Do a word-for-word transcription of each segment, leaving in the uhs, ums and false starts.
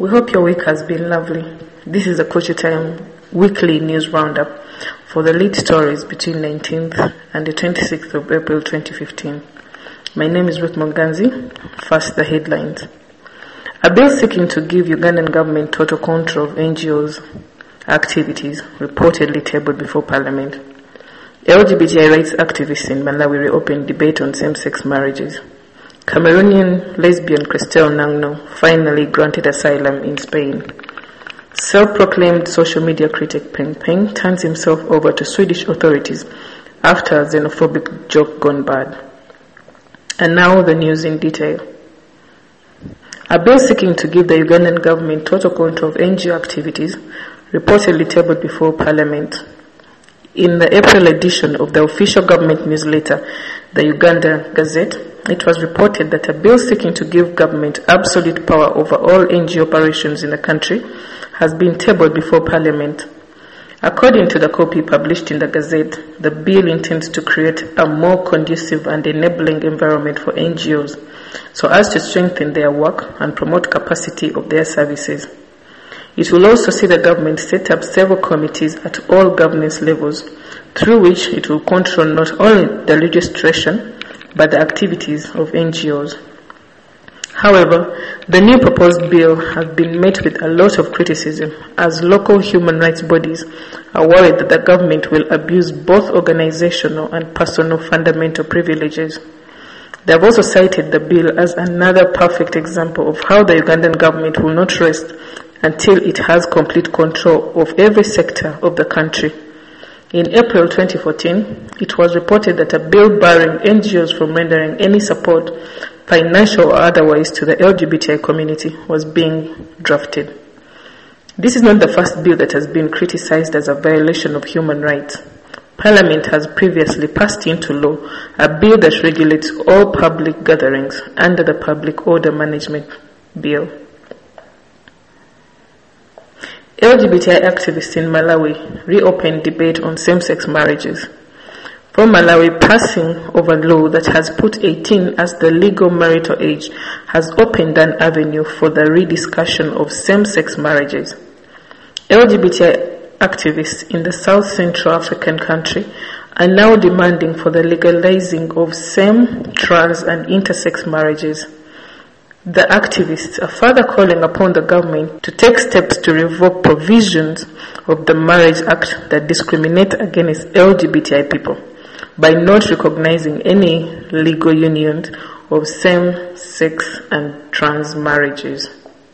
We hope your week has been lovely. This is the Kochi Time weekly news roundup for the lead stories between nineteenth and the twenty-sixth of April twenty fifteen. My name is Ruth Monganzi. First, the headlines. A bill seeking to give Ugandan government total control of N G Os' activities reportedly tabled before Parliament. L G B T I rights activists in Malawi reopened debate on same-sex marriages. Cameroonian lesbian Christelle Nangno finally granted asylum in Spain. Self-proclaimed social media critic Peng Peng turns himself over to Swedish authorities after a xenophobic joke gone bad. And now the news in detail. A bill seeking to give the Ugandan government total control of N G O activities reportedly tabled before Parliament. In the April edition of the official government newsletter, the Uganda Gazette, it was reported that a bill seeking to give government absolute power over all N G O operations in the country has been tabled before Parliament. According to the copy published in the Gazette, the bill intends to create a more conducive and enabling environment for N G Os so as to strengthen their work and promote capacity of their services. It will also see the government set up several committees at all governance levels through which it will control not only the registration but the activities of N G Os. However, the new proposed bill has been met with a lot of criticism as local human rights bodies are worried that the government will abuse both organizational and personal fundamental privileges. They have also cited the bill as another perfect example of how the Ugandan government will not rest until it has complete control of every sector of the country. In April twenty fourteen, it was reported that a bill barring N G Os from rendering any support, financial or otherwise, to the L G B T I community was being drafted. This is not the first bill that has been criticized as a violation of human rights. Parliament has previously passed into law a bill that regulates all public gatherings under the Public Order Management Bill. L G B T I activists in Malawi reopened debate on same-sex marriages. For Malawi, passing of a law that has put eighteen as the legal marital age has opened an avenue for the rediscussion of same-sex marriages. L G B T I activists in the South Central African country are now demanding for the legalizing of same, trans and intersex marriages. The activists are further calling upon the government to take steps to revoke provisions of the Marriage Act that discriminate against L G B T I people by not recognizing any legal unions of same-sex and trans marriages.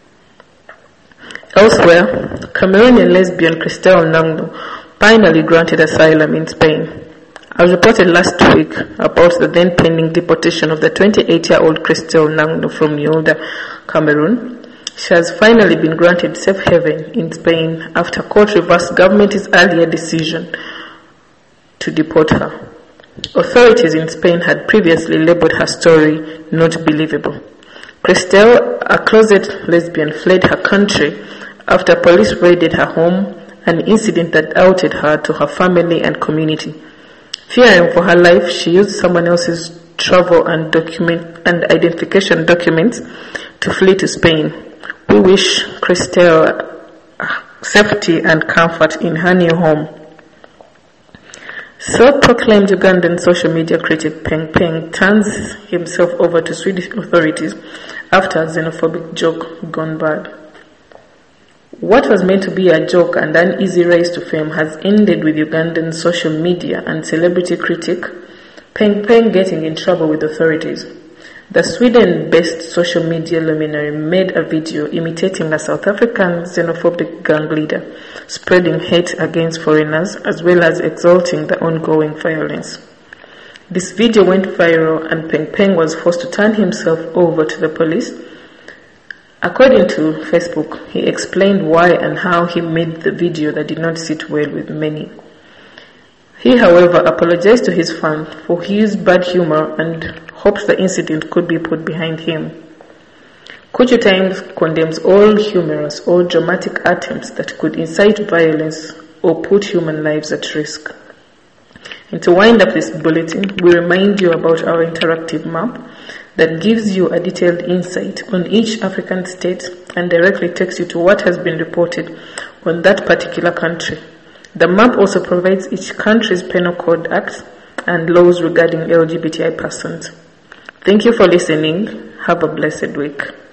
Elsewhere, Cameroonian lesbian Christelle Nangno finally granted asylum in Spain. As reported last week about the then pending deportation of the twenty-eight-year-old Christelle Nangno from Yaoundé, Cameroon, she has finally been granted safe haven in Spain after court reversed government's earlier decision to deport her. Authorities in Spain had previously labeled her story not believable. Christelle, a closet lesbian, fled her country after police raided her home, an incident that outed her to her family and community. Fearing for her life, she used someone else's travel and document and identification documents to flee to Spain. We wish Christelle safety and comfort in her new home. Self-proclaimed Ugandan social media critic Peng Peng turns himself over to Swedish authorities after a xenophobic joke gone bad. What was meant to be a joke and an easy rise to fame has ended with Ugandan social media and celebrity critic Peng Peng getting in trouble with authorities. The Sweden-based social media luminary made a video imitating a South African xenophobic gang leader, spreading hate against foreigners as well as exalting the ongoing violence. This video went viral and Peng Peng was forced to turn himself over to the police. According to Facebook, he explained why and how he made the video that did not sit well with many. He, however, apologized to his fans for his bad humor and hopes the incident could be put behind him. Kochi Times condemns all humorous or dramatic attempts that could incite violence or put human lives at risk. And to wind up this bulletin, we remind you about our interactive map that gives you a detailed insight on each African state and directly takes you to what has been reported on that particular country. The map also provides each country's penal code acts and laws regarding L G B T I persons. Thank you for listening. Have a blessed week.